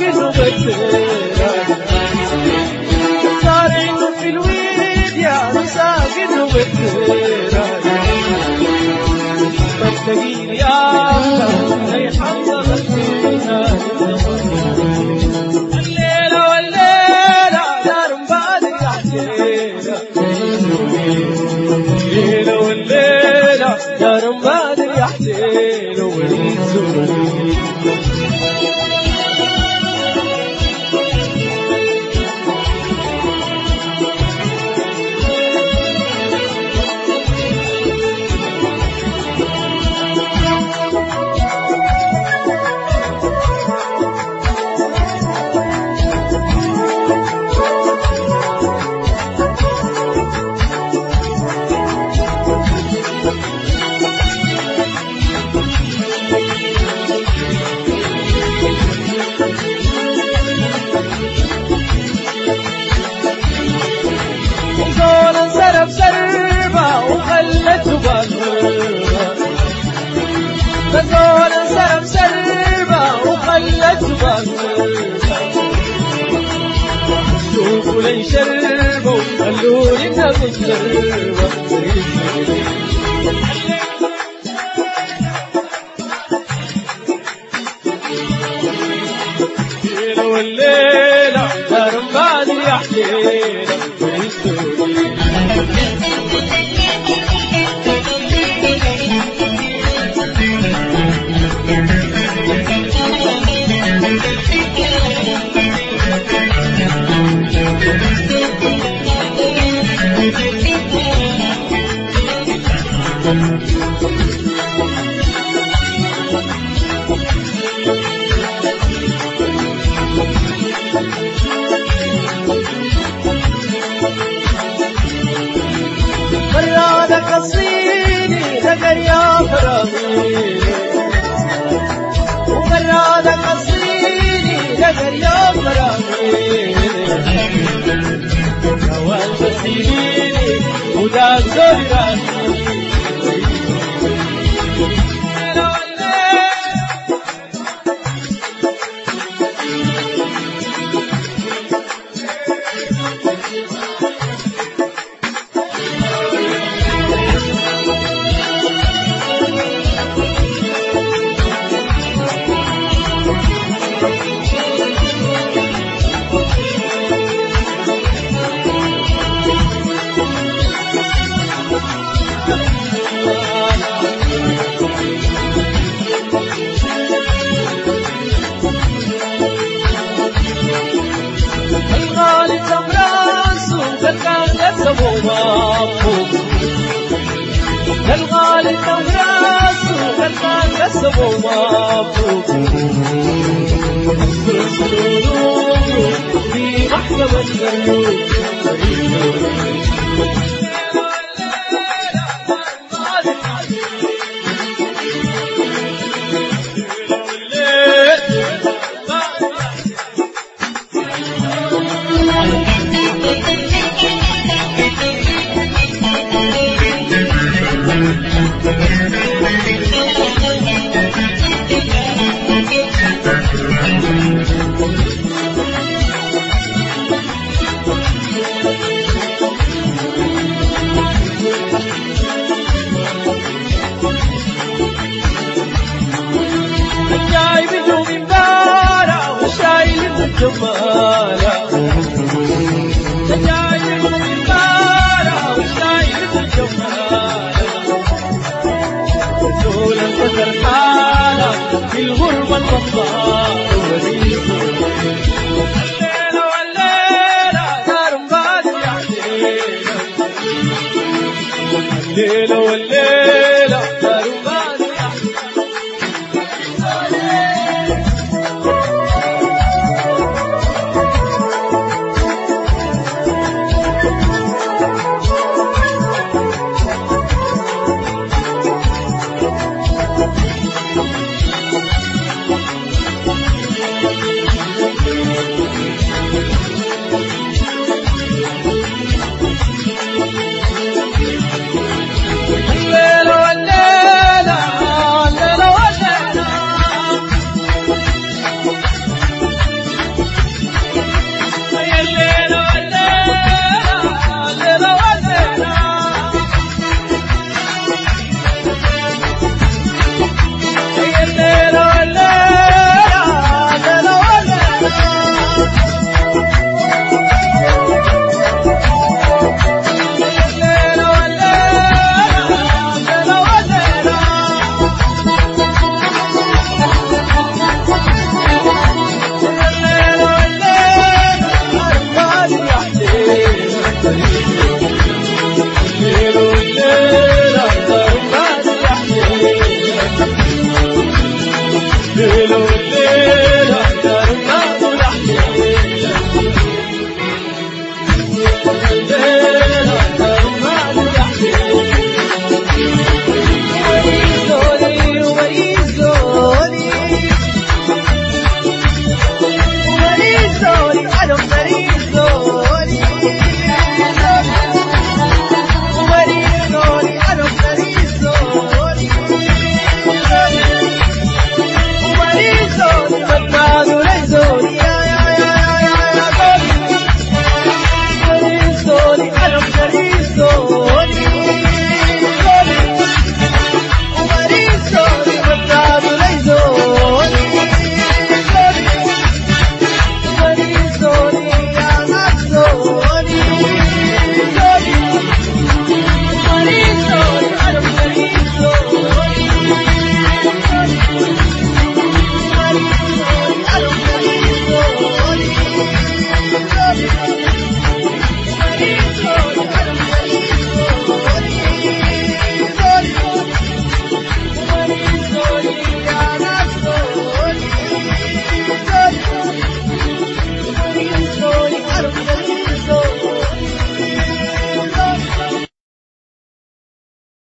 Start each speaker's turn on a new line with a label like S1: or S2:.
S1: ساقن وبتيرة صارين في الويد يا ساقن وبتيرة بتلاقيني يا زي حظة بتيرة الليلة والليلة دار مبادر يا حسيرة الليلة والليلة دار مبادر يا حسيرة والزوري بزول سرب سربة وخلت بغربة شوفوا لي شربة وخلوني ناخد شربة الليلة والليلة دار مبادر يا حليلة فرادك الصيني ذكر يا فرامي وفرادك الصيني ذكر يا فرامي جوال بسيني وداك زوري الغالي تمراسو كالغال كسبو مابوك في محكمة الزيوت جمالا تجايب الجمالا وشايب الجمالا زولا فتر حالا في الغربة البطال الليلة والليلة دار مبادر يا حسين الليلة والليلة